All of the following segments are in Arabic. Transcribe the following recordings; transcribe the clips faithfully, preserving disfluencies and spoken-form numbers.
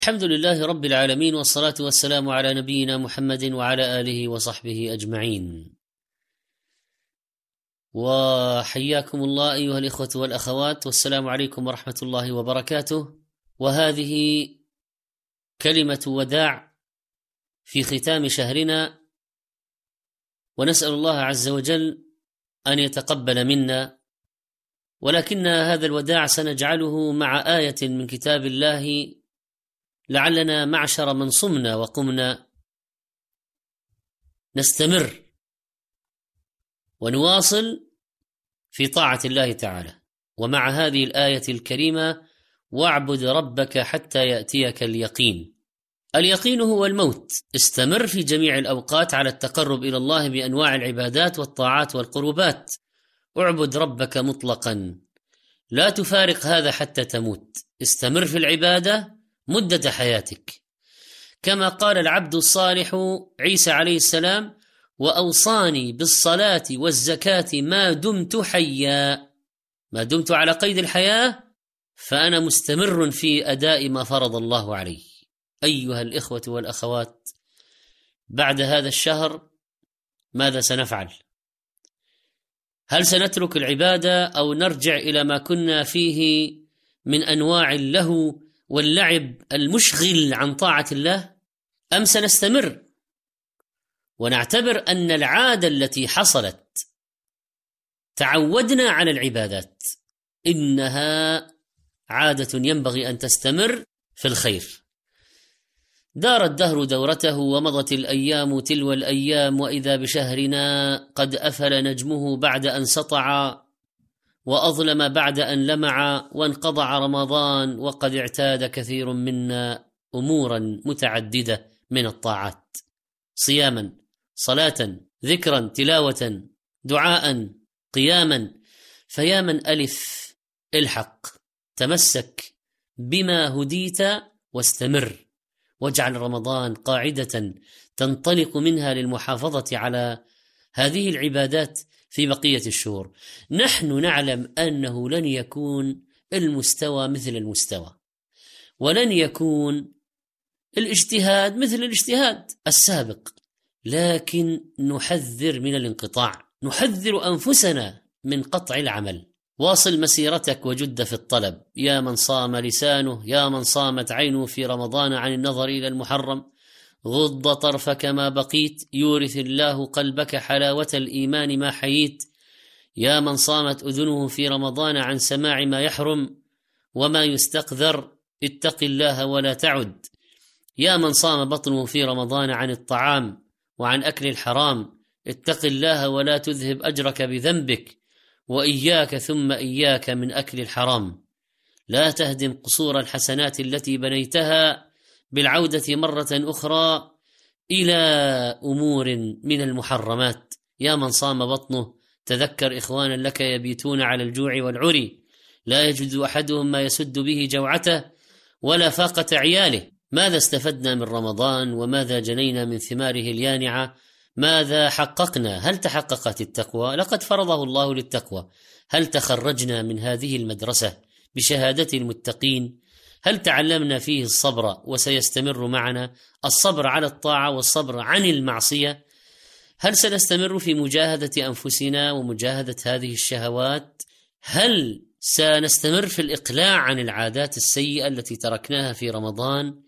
الحمد لله رب العالمين، والصلاة والسلام على نبينا محمد وعلى آله وصحبه أجمعين. وحياكم الله أيها الإخوة والأخوات، والسلام عليكم ورحمة الله وبركاته. وهذه كلمة وداع في ختام شهرنا، ونسأل الله عز وجل أن يتقبل منا، ولكن هذا الوداع سنجعله مع آية من كتاب الله لعلنا معشر من صمنا وقمنا نستمر ونواصل في طاعة الله تعالى. ومع هذه الآية الكريمة: واعبد ربك حتى يأتيك اليقين. اليقين هو الموت. استمر في جميع الأوقات على التقرب إلى الله بأنواع العبادات والطاعات والقربات. اعبد ربك مطلقا، لا تفارق هذا حتى تموت. استمر في العبادة مدة حياتك، كما قال العبد الصالح عيسى عليه السلام: وأوصاني بالصلاة والزكاة ما دمت حيا. ما دمت على قيد الحياة فأنا مستمر في أداء ما فرض الله علي. أيها الإخوة والأخوات، بعد هذا الشهر ماذا سنفعل؟ هل سنترك العبادة أو نرجع إلى ما كنا فيه من أنواع اللهو واللعب المشغل عن طاعة الله، أم سنستمر ونعتبر أن العادة التي حصلت تعودنا على العبادات إنها عادة ينبغي أن تستمر في الخير؟ دار الدهر دورته ومضت الأيام تلو الأيام، وإذا بشهرنا قد أفل نجمه بعد أن سطع، وأظلم بعد أن لمع، وانقضع رمضان وقد اعتاد كثير منا أمورا متعددة من الطاعات: صياما، صلاة، ذكرا، تلاوة، دعاء، قياما. فيا من ألف الحق، تمسك بما هديت واستمر، واجعل رمضان قاعدة تنطلق منها للمحافظة على هذه العبادات في بقية الشهور. نحن نعلم أنه لن يكون المستوى مثل المستوى، ولن يكون الاجتهاد مثل الاجتهاد السابق، لكن نحذر من الانقطاع، نحذر أنفسنا من قطع العمل. واصل مسيرتك وجد في الطلب. يا من صام لسانه، يا من صامت عينه في رمضان عن النظر إلى المحرم، غض طرفك ما بقيت، يورث الله قلبك حلاوة الإيمان ما حييت. يا من صامت أذنه في رمضان عن سماع ما يحرم وما يستقذر، اتق الله ولا تعد. يا من صام بطنه في رمضان عن الطعام وعن أكل الحرام، اتق الله ولا تذهب أجرك بذنبك، وإياك ثم إياك من أكل الحرام. لا تهدم قصور الحسنات التي بنيتها بالعودة مرة أخرى إلى أمور من المحرمات. يا من صام بطنه، تذكر إخوانا لك يبيتون على الجوع والعري، لا يجد أحدهم ما يسد به جوعته ولا فاقة عياله. ماذا استفدنا من رمضان؟ وماذا جنينا من ثماره اليانعة؟ ماذا حققنا؟ هل تحققت التقوى؟ لقد فرضه الله للتقوى. هل تخرجنا من هذه المدرسة بشهادة المتقين؟ هل تعلمنا فيه الصبر وسيستمر معنا الصبر على الطاعة والصبر عن المعصية؟ هل سنستمر في مجاهدة أنفسنا ومجاهدة هذه الشهوات؟ هل سنستمر في الإقلاع عن العادات السيئة التي تركناها في رمضان؟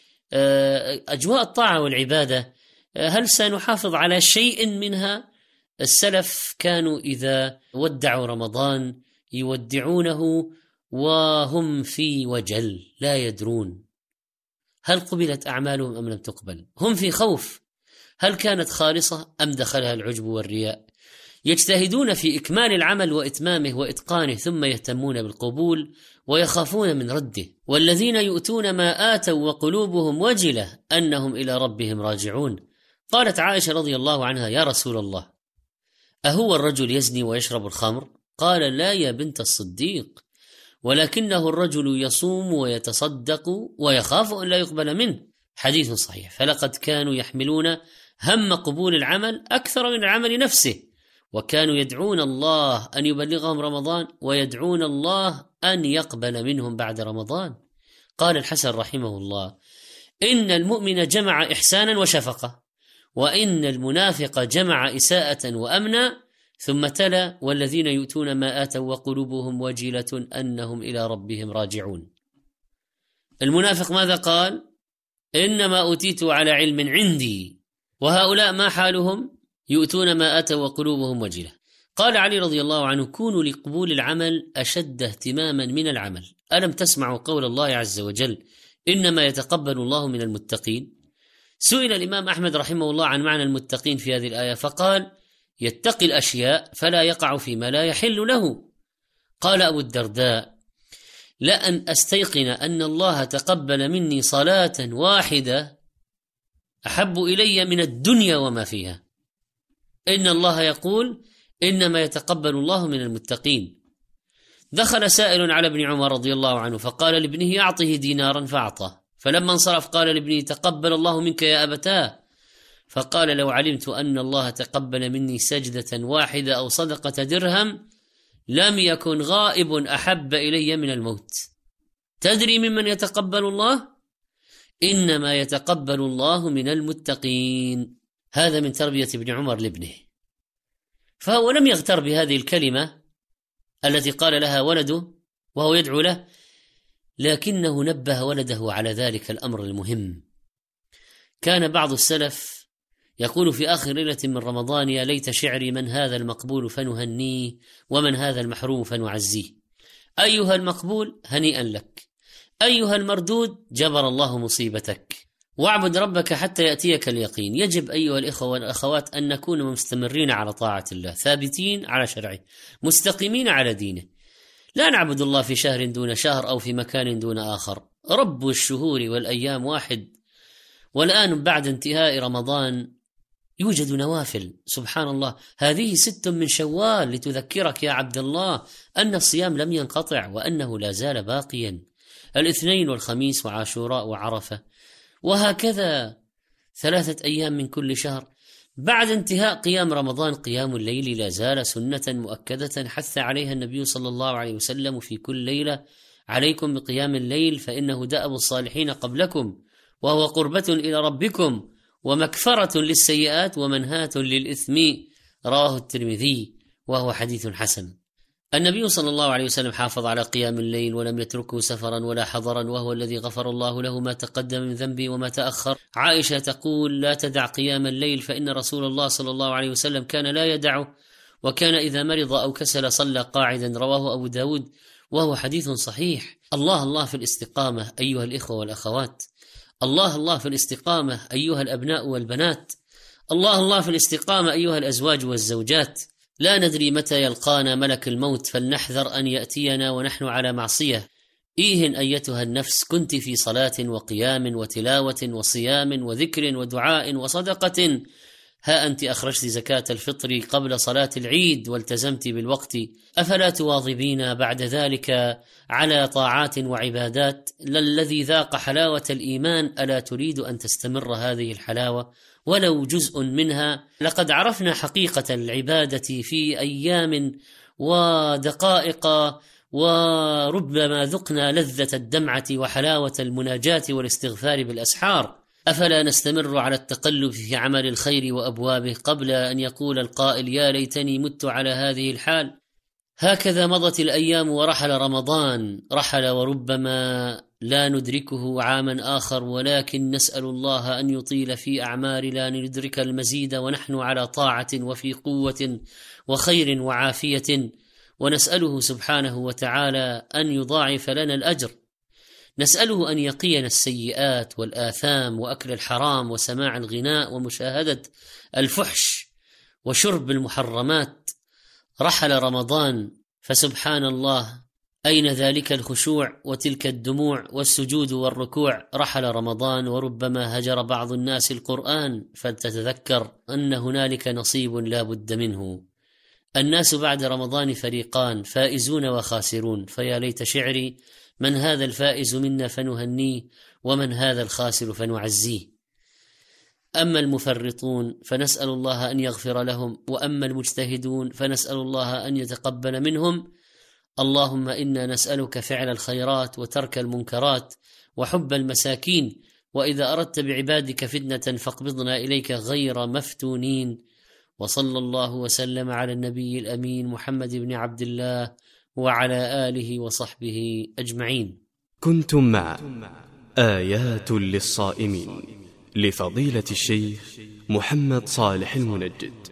أجواء الطاعة والعبادة هل سنحافظ على شيء منها؟ السلف كانوا إذا ودعوا رمضان يودعونه وهم في وجل، لا يدرون هل قبلت أعمالهم أم لم تقبل. هم في خوف، هل كانت خالصة أم دخلها العجب والرياء. يجتهدون في إكمال العمل وإتمامه وإتقانه، ثم يهتمون بالقبول ويخافون من رده. والذين يؤتون ما آتوا وقلوبهم وجلة أنهم إلى ربهم راجعون. قالت عائشة رضي الله عنها: يا رسول الله، أهو الرجل يزني ويشرب الخمر؟ قال: لا يا بنت الصديق، ولكنه الرجل يصوم ويتصدق ويخاف أن لا يقبل منه. حديث صحيح. فلقد كانوا يحملون هم قبول العمل أكثر من العمل نفسه، وكانوا يدعون الله أن يبلغهم رمضان، ويدعون الله أن يقبل منهم بعد رمضان. قال الحسن رحمه الله: إن المؤمن جمع إحسانا وشفقة، وإن المنافق جمع إساءة وأمنا، ثم تلا: والذين يؤتون ما آتوا وقلوبهم وجلة أنهم إلى ربهم راجعون. المنافق ماذا قال؟ إنما أوتيت على علم عندي. وهؤلاء ما حالهم؟ يؤتون ما آتوا وقلوبهم وجلة. قال علي رضي الله عنه: كونوا لقبول العمل أشد اهتماما من العمل. ألم تسمعوا قول الله عز وجل: إنما يتقبل الله من المتقين؟ سئل الإمام أحمد رحمه الله عن معنى المتقين في هذه الآية فقال: يتقي الأشياء فلا يقع فيما لا يحل له. قال أبو الدرداء: لأن أستيقن أن الله تقبل مني صلاة واحدة أحب إلي من الدنيا وما فيها. إن الله يقول: إنما يتقبل الله من المتقين. دخل سائل على ابن عمر رضي الله عنه فقال لابنه: أعطه دينارا فأعطاه، فلما انصرف قال لابنه: تقبل الله منك يا أبتاه. فقال: لو علمت أن الله تقبل مني سجدة واحدة أو صدقة درهم لم يكن غائب أحب إلي من الموت. تدري ممن يتقبل الله؟ إنما يتقبل الله من المتقين. هذا من تربية ابن عمر لابنه، فهو لم يغتر بهذه الكلمة التي قال لها ولده وهو يدعو له، لكنه نبه ولده على ذلك الأمر المهم. كان بعض السلف يقول في آخر ليلة من رمضان: يا ليت شعري من هذا المقبول فنهنيه، ومن هذا المحروم فنعزيه. أيها المقبول هنيئا لك، أيها المردود جبر الله مصيبتك، واعبد ربك حتى يأتيك اليقين. يجب أيها الإخوة والأخوات أن نكون مستمرين على طاعة الله، ثابتين على شرعه، مستقيمين على دينه. لا نعبد الله في شهر دون شهر أو في مكان دون آخر. رب الشهور والأيام واحد. والآن بعد انتهاء رمضان يوجد نوافل، سبحان الله. هذه ست من شوال لتذكرك يا عبد الله أن الصيام لم ينقطع وأنه لا زال باقيا. الاثنين والخميس وعاشوراء وعرفة، وهكذا ثلاثة أيام من كل شهر. بعد انتهاء قيام رمضان قيام الليل لا زال سنة مؤكدة حث عليها النبي صلى الله عليه وسلم في كل ليلة: عليكم بقيام الليل فإنه دأب الصالحين قبلكم، وهو قربة إلى ربكم ومكفرة للسيئات ومنهاة للإثم. رواه الترمذي وهو حديث حسن. النبي صلى الله عليه وسلم حافظ على قيام الليل ولم يتركه سفرا ولا حضرا، وهو الذي غفر الله له ما تقدم من ذنبه وما تأخر. عائشة تقول: لا تدع قيام الليل فإن رسول الله صلى الله عليه وسلم كان لا يدعه، وكان إذا مرض أو كسل صلى قاعدا. رواه أبو داود وهو حديث صحيح. الله الله في الاستقامة أيها الإخوة والأخوات، الله الله في الاستقامة أيها الأبناء والبنات، الله الله في الاستقامة أيها الأزواج والزوجات. لا ندري متى يلقانا ملك الموت، فلنحذر أن يأتينا ونحن على معصية. إيهن أيتها النفس كنت في صلاة وقيام وتلاوة وصيام وذكر ودعاء وصدقة، ها أنت أخرجت زكاة الفطر قبل صلاة العيد والتزمت بالوقت، أفلا تواظبين بعد ذلك على طاعات وعبادات؟ للذي ذاق حلاوة الإيمان ألا تريد أن تستمر هذه الحلاوة ولو جزء منها؟ لقد عرفنا حقيقة العبادة في أيام ودقائق، وربما ذقنا لذة الدمعة وحلاوة المناجاة والاستغفار بالأسحار. أفلا نستمر على التقلب في عمل الخير وأبوابه قبل أن يقول القائل: يا ليتني مت على هذه الحال؟ هكذا مضت الأيام ورحل رمضان، رحل وربما لا ندركه عاما آخر، ولكن نسأل الله أن يطيل في أعمارنا لندرك المزيد ونحن على طاعة وفي قوة وخير وعافية، ونسأله سبحانه وتعالى أن يضاعف لنا الأجر. نسأله أن يقينا السيئات والآثام وأكل الحرام وسماع الغناء ومشاهدة الفحش وشرب المحرمات. رحل رمضان، فسبحان الله أين ذلك الخشوع وتلك الدموع والسجود والركوع؟ رحل رمضان وربما هجر بعض الناس القرآن، فلتتذكر أن هنالك نصيب لا بد منه. الناس بعد رمضان فريقان: فائزون وخاسرون، فيا ليت شعري من هذا الفائز منا فنهنيه، ومن هذا الخاسر فنعزيه. أما المفرطون فنسأل الله أن يغفر لهم، وأما المجتهدون فنسأل الله أن يتقبل منهم. اللهم إنا نسألك فعل الخيرات وترك المنكرات وحب المساكين، وإذا أردت بعبادك فتنة فاقبضنا إليك غير مفتونين. وصلى الله وسلم على النبي الأمين محمد بن عبد الله وعلى آله وصحبه أجمعين. كنتم مع آيات للصائمين لفضيلة الشيخ محمد صالح المنجد.